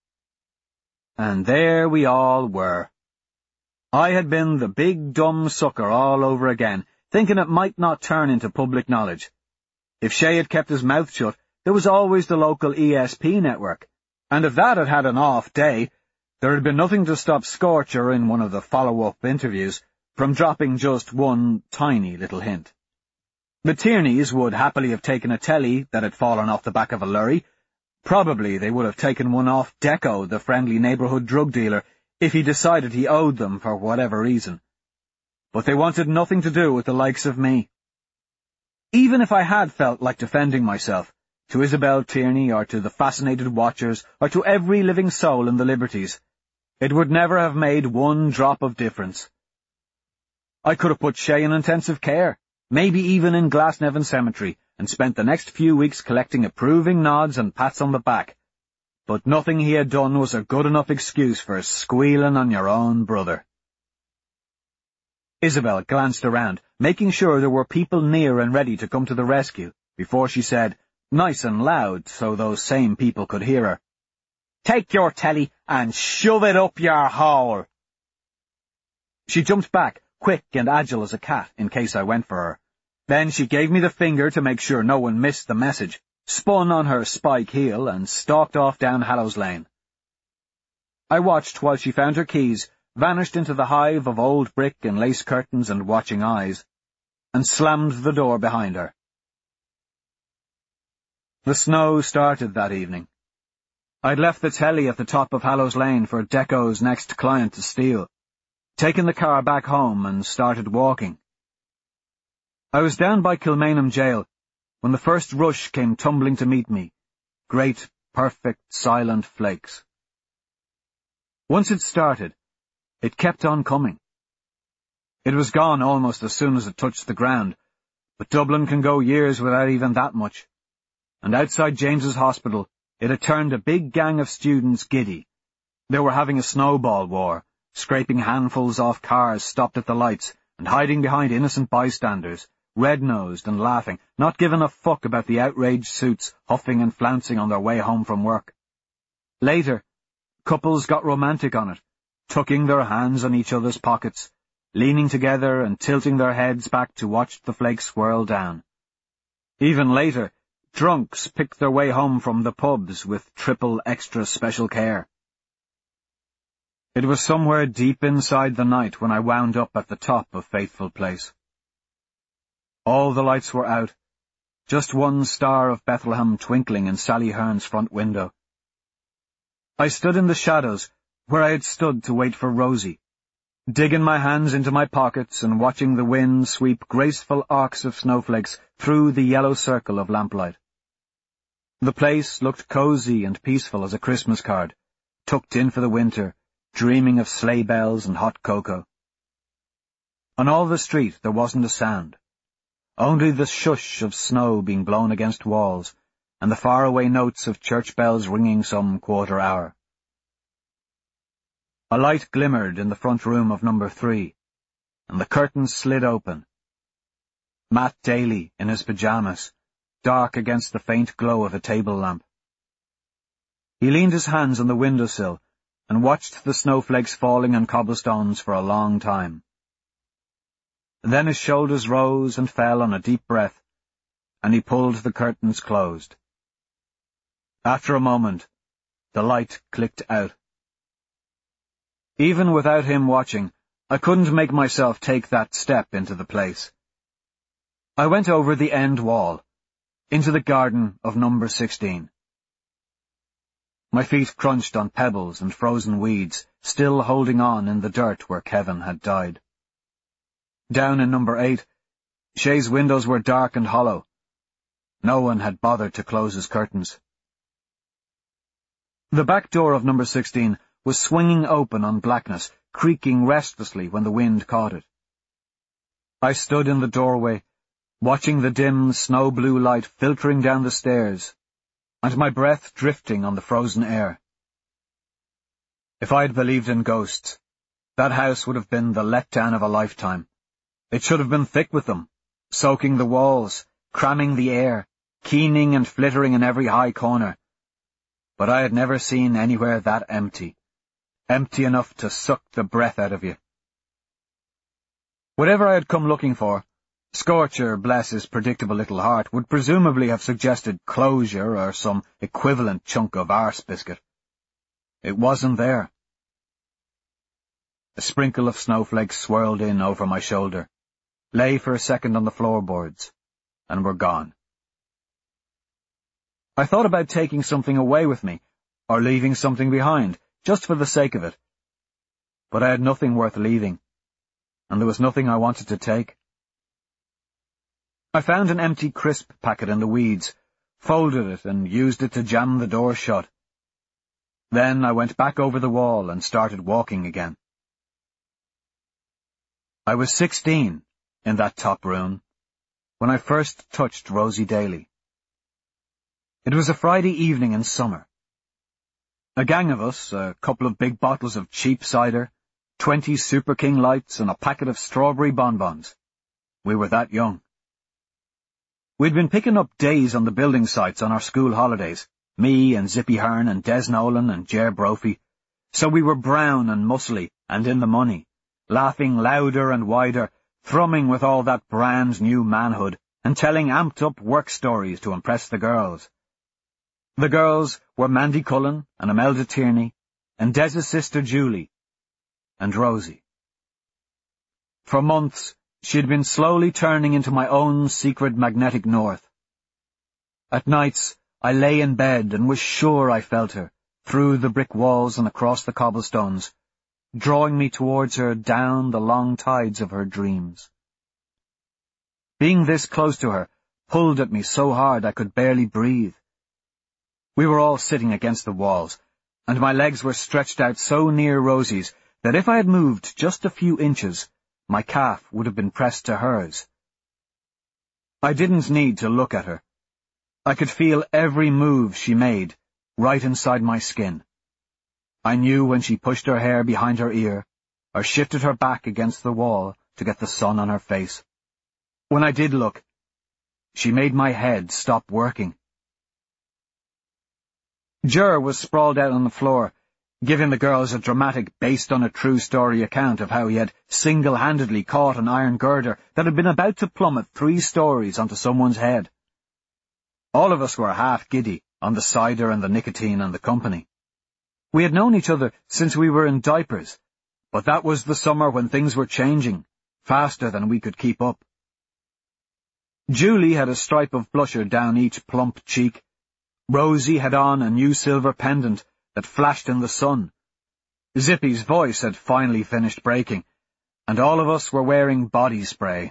And there we all were. I had been the big dumb sucker all over again, thinking it might not turn into public knowledge. If Shay had kept his mouth shut, there was always the local E S P network, and if that had had an off day, there had been nothing to stop Scorcher in one of the follow-up interviews from dropping just one tiny little hint. The Tierneys would happily have taken a telly that had fallen off the back of a lorry. Probably they would have taken one off Deco, the friendly neighbourhood drug dealer, if he decided he owed them for whatever reason. But they wanted nothing to do with the likes of me. Even if I had felt like defending myself, to Isabel Tierney or to the fascinated watchers or to every living soul in the Liberties, it would never have made one drop of difference. I could have put Shay in intensive care, maybe even in Glasnevin Cemetery, and spent the next few weeks collecting approving nods and pats on the back, but nothing he had done was a good enough excuse for squealing on your own brother. Isabel glanced around, making sure there were people near and ready to come to the rescue, before she said, nice and loud so those same people could hear her, take your telly and shove it up your hole. She jumped back, quick and agile as a cat, in case I went for her. Then she gave me the finger to make sure no one missed the message, spun on her spike heel, and stalked off down Hallows Lane. I watched while she found her keys, vanished into the hive of old brick and lace curtains and watching eyes, and slammed the door behind her. The snow started that evening. I'd left the telly at the top of Hallows Lane for Deco's next client to steal, taken the car back home and started walking. I was down by Kilmainham jail when the first rush came tumbling to meet me, great, perfect, silent flakes. Once it started, it kept on coming. It was gone almost as soon as it touched the ground, but Dublin can go years without even that much. And outside James's Hospital, it had turned a big gang of students giddy. They were having a snowball war, scraping handfuls off cars stopped at the lights and hiding behind innocent bystanders, red-nosed and laughing, not giving a fuck about the outraged suits huffing and flouncing on their way home from work. Later, couples got romantic on it, tucking their hands on each other's pockets, leaning together and tilting their heads back to watch the flakes swirl down. Even later, drunks picked their way home from the pubs with triple extra special care. It was somewhere deep inside the night when I wound up at the top of Faithful Place. All the lights were out, just one star of Bethlehem twinkling in Sally Hearn's front window. I stood in the shadows where I had stood to wait for Rosie, digging my hands into my pockets and watching the wind sweep graceful arcs of snowflakes through the yellow circle of lamplight. The place looked cosy and peaceful as a Christmas card, tucked in for the winter, dreaming of sleigh bells and hot cocoa. On all the street there wasn't a sound, only the shush of snow being blown against walls and the faraway notes of church bells ringing some quarter hour. A light glimmered in the front room of number three, and the curtains slid open. Matt Daly, in his pyjamas, dark against the faint glow of a table lamp. He leaned his hands on the windowsill and watched the snowflakes falling on cobblestones for a long time. Then his shoulders rose and fell on a deep breath, and he pulled the curtains closed. After a moment, the light clicked out. Even without him watching, I couldn't make myself take that step into the place. I went over the end wall, into the garden of number sixteen. My feet crunched on pebbles and frozen weeds, still holding on in the dirt where Kevin had died. Down in number eight, Shay's windows were dark and hollow. No one had bothered to close his curtains. The back door of number sixteen was swinging open on blackness, creaking restlessly when the wind caught it. I stood in the doorway, watching the dim snow-blue light filtering down the stairs, and my breath drifting on the frozen air. If I had believed in ghosts, that house would have been the letdown of a lifetime. It should have been thick with them, soaking the walls, cramming the air, keening and flittering in every high corner. But I had never seen anywhere that empty, empty enough to suck the breath out of you. Whatever I had come looking for, Scorcher, bless his predictable little heart, would presumably have suggested closure or some equivalent chunk of arse biscuit. It wasn't there. A sprinkle of snowflakes swirled in over my shoulder, lay for a second on the floorboards, and were gone. I thought about taking something away with me, or leaving something behind, just for the sake of it. But I had nothing worth leaving, and there was nothing I wanted to take. I found an empty crisp packet in the weeds, folded it and used it to jam the door shut. Then I went back over the wall and started walking again. I was sixteen in that top room when I first touched Rosie Daly. It was a Friday evening in summer. A gang of us, a couple of big bottles of cheap cider, twenty Super King lights and a packet of strawberry bonbons. We were that young. We'd been picking up days on the building sites on our school holidays, me and Zippy Hearn and Des Nolan and Ger Brophy, so we were brown and muscly and in the money, laughing louder and wider, thrumming with all that brand new manhood, and telling amped-up work stories to impress the girls. The girls were Mandy Cullen and Imelda Tierney, and Des's sister Julie, and Rosie. For months, She had been slowly turning into my own secret magnetic north. At nights, I lay in bed and was sure I felt her, through the brick walls and across the cobblestones, drawing me towards her down the long tides of her dreams. Being this close to her pulled at me so hard I could barely breathe. We were all sitting against the walls, and my legs were stretched out so near Rosie's that if I had moved just a few inches, my calf would have been pressed to hers. I didn't need to look at her. I could feel every move she made, right inside my skin. I knew when she pushed her hair behind her ear, or shifted her back against the wall to get the sun on her face. When I did look, she made my head stop working. Ger was sprawled out on the floor, giving the girls a dramatic, based-on-a-true-story account of how he had single-handedly caught an iron girder that had been about to plummet three stories onto someone's head. All of us were half giddy on the cider and the nicotine and the company. We had known each other since we were in diapers, but that was the summer when things were changing, faster than we could keep up. Julie had a stripe of blusher down each plump cheek. Rosie had on a new silver pendant that flashed in the sun. Zippy's voice had finally finished breaking, and all of us were wearing body spray.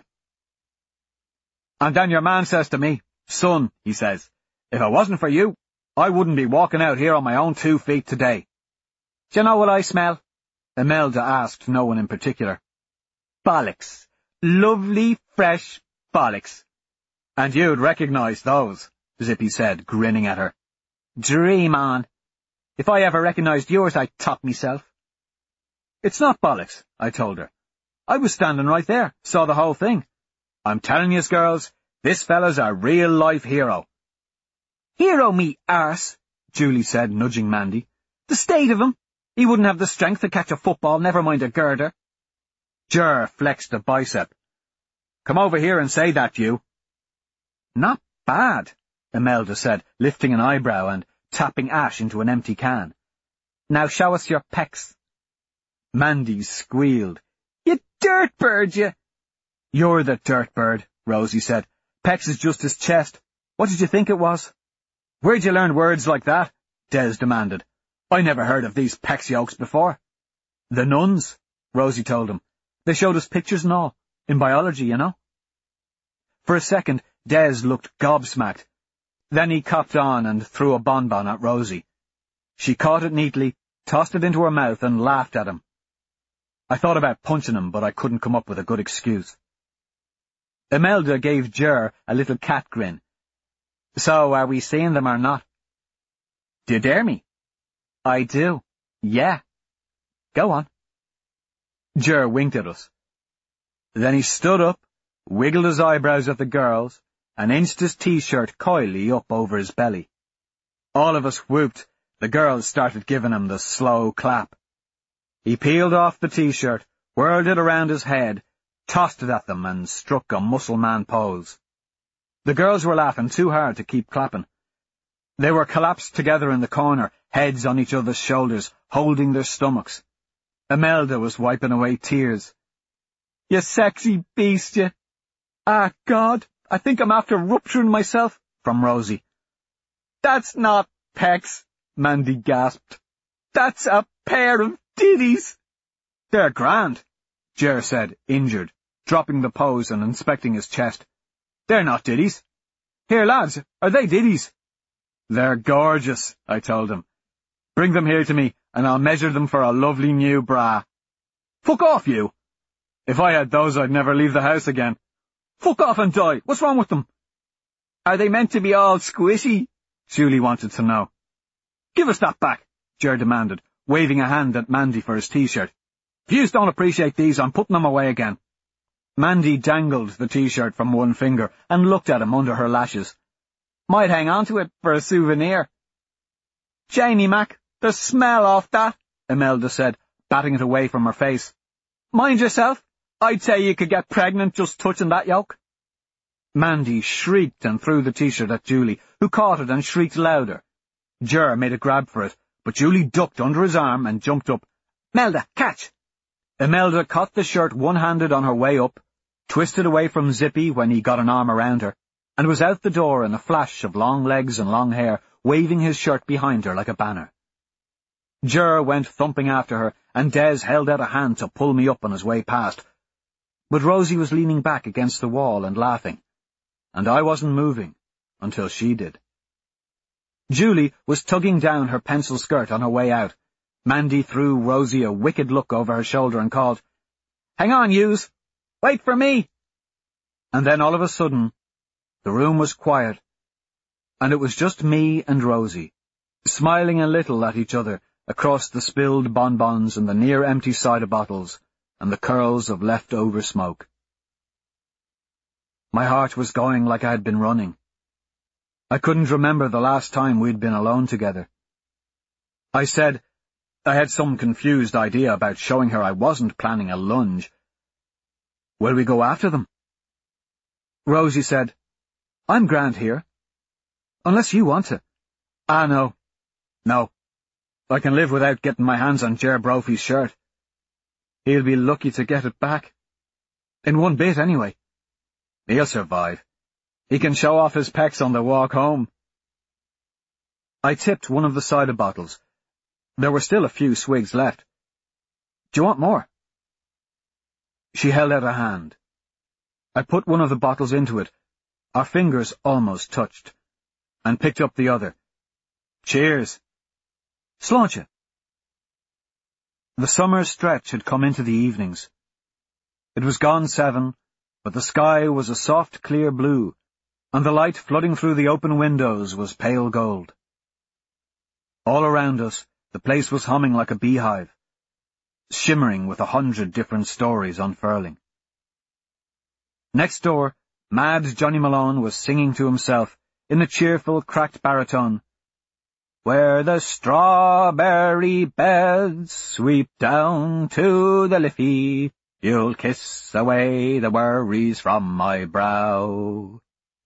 And then your man says to me, "Son," he says, "if it wasn't for you, I wouldn't be walking out here on my own two feet today." "Do you know what I smell?" Imelda asked no one in particular. "Bollocks. Lovely, fresh bollocks." "And you'd recognise those," Zippy said, grinning at her. "Dream on. If I ever recognised yours, I'd top myself." "It's not bollocks," I told her. "I was standing right there, saw the whole thing. I'm telling yous, girls, this fella's a real-life hero." "Hero me arse," Julie said, nudging Mandy. "The state of him. He wouldn't have the strength to catch a football, never mind a girder." Ger flexed a bicep. "Come over here and say that, you." "Not bad," Imelda said, lifting an eyebrow and tapping ash into an empty can. "Now show us your pecs." Mandy squealed. "You dirt bird, you!" "You're the dirt bird," Rosie said. "Pecs is just his chest. What did you think it was?" "Where'd you learn words like that?" Des demanded. "I never heard of these pecs yokes before." "The nuns," Rosie told him. "They showed us pictures and all, in biology, you know." For a second, Des looked gobsmacked. Then he copped on and threw a bonbon at Rosie. She caught it neatly, tossed it into her mouth, and laughed at him. I thought about punching him, but I couldn't come up with a good excuse. Imelda gave Ger a little cat grin. "So, are we seeing them or not?" "Do you dare me?" "I do. Yeah. Go on." Ger winked at us. Then he stood up, wiggled his eyebrows at the girls, and inched his T-shirt coyly up over his belly. All of us whooped. The girls started giving him the slow clap. He peeled off the T-shirt, whirled it around his head, tossed it at them, and struck a muscle man pose. The girls were laughing too hard to keep clapping. They were collapsed together in the corner, heads on each other's shoulders, holding their stomachs. Imelda was wiping away tears. "You sexy beast, you." "Ah, God, I think I'm after rupturing myself," from Rosie. "That's not pecs," Mandy gasped. "That's a pair of titties." "They're grand," Ger said, injured, dropping the pose and inspecting his chest. "They're not ditties. Here, lads, are they ditties?" "They're gorgeous," I told him. "Bring them here to me, and I'll measure them for a lovely new bra." "Fuck off, you!" "If I had those, I'd never leave the house again." "Fuck off and die! What's wrong with them?" "Are they meant to be all squishy?" Julie wanted to know. "Give us that back," Ger demanded, waving a hand at Mandy for his T-shirt. "If yous don't appreciate these, I'm putting them away again." Mandy dangled the T-shirt from one finger and looked at him under her lashes. "Might hang on to it for a souvenir." "Jamie Mac, the smell off that," Imelda said, batting it away from her face. "Mind yourself. I'd say you could get pregnant just touching that yoke." Mandy shrieked and threw the T-shirt at Julie, who caught it and shrieked louder. Ger made a grab for it, but Julie ducked under his arm and jumped up. "Melda, catch!" Imelda caught the shirt one-handed on her way up, twisted away from Zippy when he got an arm around her, and was out the door in a flash of long legs and long hair, waving his shirt behind her like a banner. Ger went thumping after her, and Des held out a hand to pull me up on his way past, but Rosie was leaning back against the wall and laughing, and I wasn't moving until she did. Julie was tugging down her pencil skirt on her way out. Mandy threw Rosie a wicked look over her shoulder and called, "Hang on, yous! Wait for me!" And then all of a sudden, the room was quiet, and it was just me and Rosie, smiling a little at each other across the spilled bonbons and the near-empty cider bottles and the curls of leftover smoke. My heart was going like I had been running. I couldn't remember the last time we'd been alone together. I said I had some confused idea about showing her I wasn't planning a lunge. "Will we go after them?" Rosie said, "I'm grand here. Unless you want to." "Ah, no. No. I can live without getting my hands on Ger Brophy's shirt. He'll be lucky to get it back. In one bit, anyway. He'll survive. He can show off his pecs on the walk home." I tipped one of the cider bottles. There were still a few swigs left. "Do you want more?" She held out a hand. I put one of the bottles into it. Our fingers almost touched, and picked up the other. "Cheers." "Sláinte." The summer stretch had come into the evenings. It was gone seven, but the sky was a soft, clear blue, and the light flooding through the open windows was pale gold. All around us, the place was humming like a beehive, shimmering with a hundred different stories unfurling. Next door, mad Johnny Malone was singing to himself, in a cheerful, cracked baritone, "Where the strawberry beds sweep down to the Liffey, you'll kiss away the worries from my brow."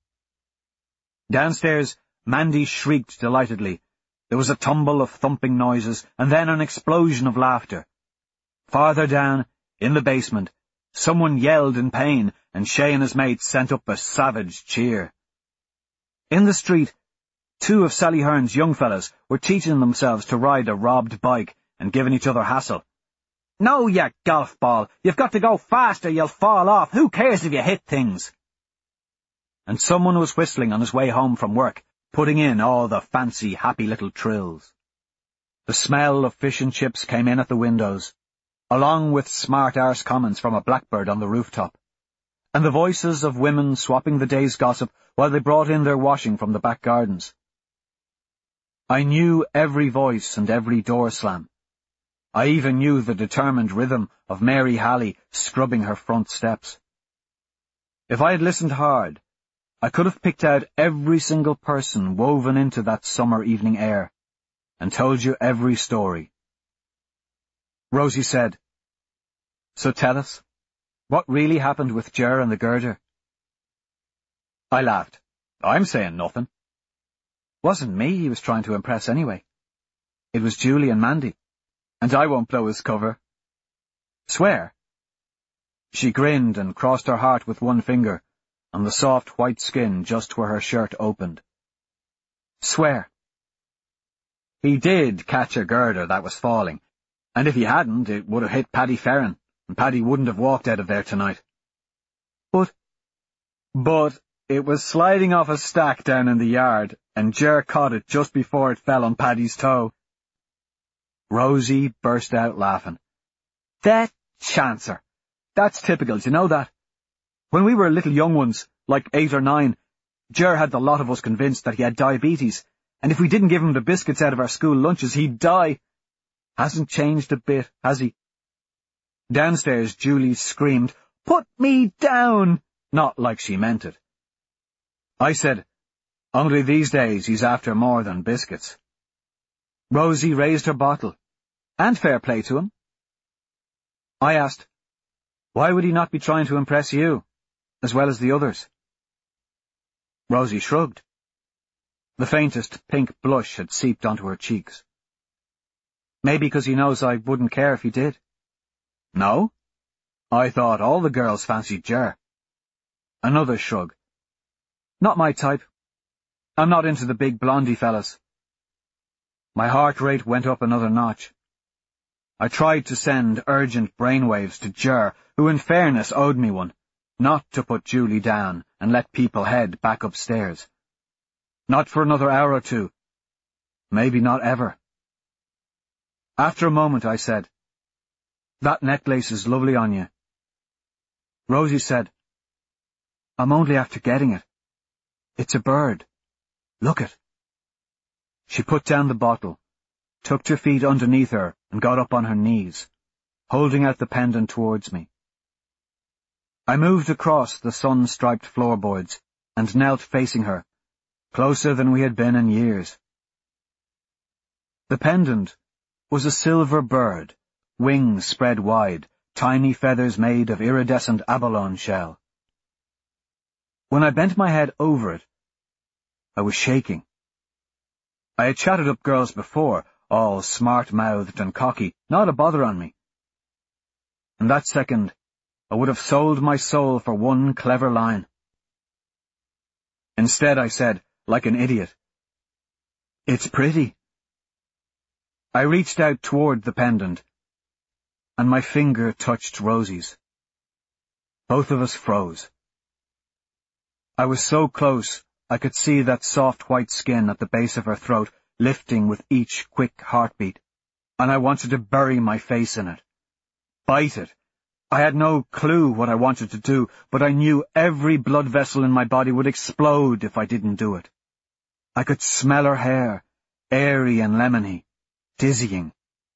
Downstairs, Mandy shrieked delightedly. There was a tumble of thumping noises, and then an explosion of laughter. Farther down, in the basement, someone yelled in pain, and Shay and his mates sent up a savage cheer. In the street, two of Sally Hearn's young fellas were teaching themselves to ride a robbed bike and giving each other hassle. "No, you golf ball, you've got to go faster, you'll fall off. Who cares if you hit things?" And someone was whistling on his way home from work, putting in all the fancy, happy little trills. The smell of fish and chips came in at the windows, along with smart-arse comments from a blackbird on the rooftop, and the voices of women swapping the day's gossip while they brought in their washing from the back gardens. I knew every voice and every door slam. I even knew the determined rhythm of Mary Halley scrubbing her front steps. If I had listened hard, I could have picked out every single person woven into that summer evening air, and told you every story. Rosie said, "So tell us, what really happened with Ger and the girder?" I laughed. "I'm saying nothing. Wasn't me he was trying to impress anyway. It was Julie and Mandy, and I won't blow his cover." "Swear?" She grinned and crossed her heart with one finger, on the soft white skin just where her shirt opened. "Swear." He did catch a girder that was falling, and if he hadn't, it would have hit Paddy Ferrin, and Paddy wouldn't have walked out of there tonight. But, but, it was sliding off a stack down in the yard, and Ger caught it just before it fell on Paddy's toe. Rosie burst out laughing. "That chancer! That's typical, do you know that? When we were little young ones, like eight or nine, Ger had the lot of us convinced that he had diabetes, and if we didn't give him the biscuits out of our school lunches, he'd die. Hasn't changed a bit, has he?" Downstairs, Julie screamed, "Put me down!" Not like she meant it. I said, "Only these days he's after more than biscuits." Rosie raised her bottle, and fair play to him. I asked, "Why would he not be trying to impress you, as well as the others?" Rosie shrugged. The faintest pink blush had seeped onto her cheeks. "Maybe because he knows I wouldn't care if he did." "No? I thought all the girls fancied Ger." Another shrug. Not my type. I'm not into the big blondie fellas. My heart rate went up another notch. I tried to send urgent brainwaves to Ger, who in fairness owed me one, not to put Julie down and let people head back upstairs. Not for another hour or two. Maybe not ever. After a moment I said, "That necklace is lovely on you." Rosie said, "I'm only after getting it. It's a bird. Look it." She put down the bottle, tucked her feet underneath her and got up on her knees, holding out the pendant towards me. I moved across the sun-striped floorboards and knelt facing her, closer than we had been in years. The pendant was a silver bird, wings spread wide, tiny feathers made of iridescent abalone shell. When I bent my head over it, I was shaking. I had chatted up girls before, all smart-mouthed and cocky, not a bother on me. And that second, I would have sold my soul for one clever line. Instead, I said, like an idiot, "It's pretty." I reached out toward the pendant, and my finger touched Rosie's. Both of us froze. I was so close I could see that soft white skin at the base of her throat lifting with each quick heartbeat, and I wanted to bury my face in it. Bite it. I had no clue what I wanted to do, but I knew every blood vessel in my body would explode if I didn't do it. I could smell her hair, airy and lemony, dizzying.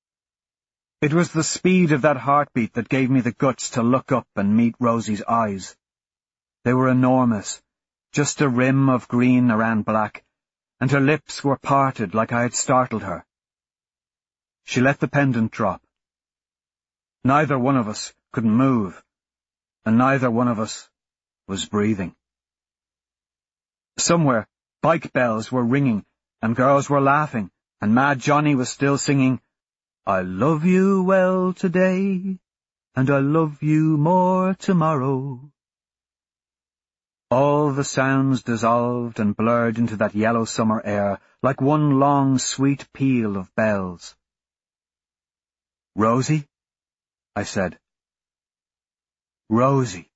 It was the speed of that heartbeat that gave me the guts to look up and meet Rosie's eyes. They were enormous, just a rim of green around black, and her lips were parted like I had startled her. She let the pendant drop. Neither one of us could move, and neither one of us was breathing. Somewhere, bike bells were ringing, and girls were laughing, and Mad Johnny was still singing, "I love you well today, and I love you more tomorrow." All the sounds dissolved and blurred into that yellow summer air like one long sweet peal of bells. "Rosie?" I said. "Rosie."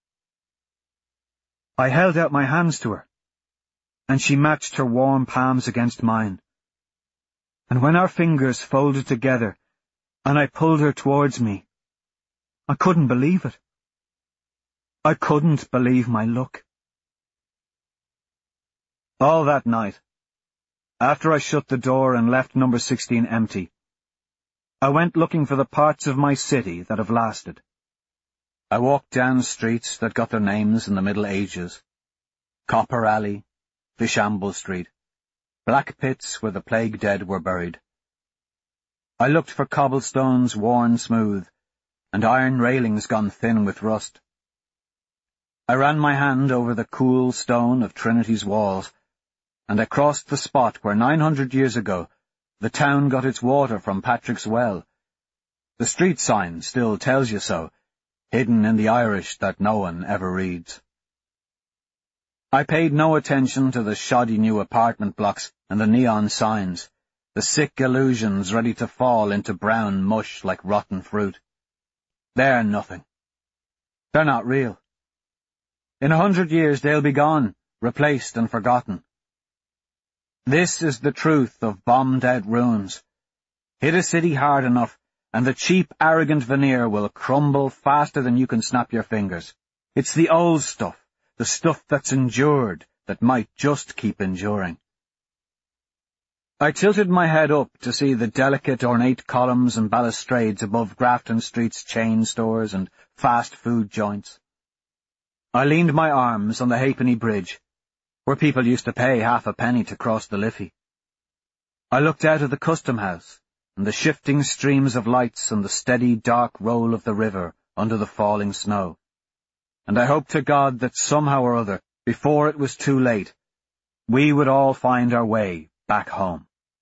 I held out my hands to her, and she matched her warm palms against mine. And when our fingers folded together, and I pulled her towards me, I couldn't believe it. I couldn't believe my luck. All that night, after I shut the door and left number sixteen empty, I went looking for the parts of my city that have lasted. I walked down streets that got their names in the Middle Ages. Copper Alley, Fishamble Street, black pits where the plague dead were buried. I looked for cobblestones worn smooth, and iron railings gone thin with rust. I ran my hand over the cool stone of Trinity's walls, and I crossed the spot where nine hundred years ago the town got its water from Patrick's Well. The street sign still tells you so, hidden in the Irish that no one ever reads. I paid no attention to the shoddy new apartment blocks and the neon signs, the sick illusions ready to fall into brown mush like rotten fruit. They're nothing. They're not real. In a hundred years they'll be gone, replaced and forgotten. This is the truth of bomb-dead ruins. Hit a city hard enough, and the cheap, arrogant veneer will crumble faster than you can snap your fingers. It's the old stuff, the stuff that's endured, that might just keep enduring. I tilted my head up to see the delicate, ornate columns and balustrades above Grafton Street's chain stores and fast food joints. I leaned my arms on the Halfpenny Bridge, where people used to pay half a penny to cross the Liffey. I looked out of the custom house, and the shifting streams of lights and the steady, dark roll of the river under the falling snow. And I hoped to God that somehow or other, before it was too late, we would all find our way back home.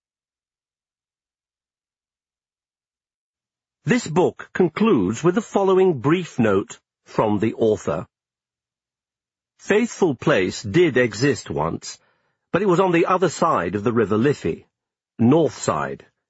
This book concludes with the following brief note from the author. Faithful Place did exist once, but it was on the other side of the River Liffey, north side.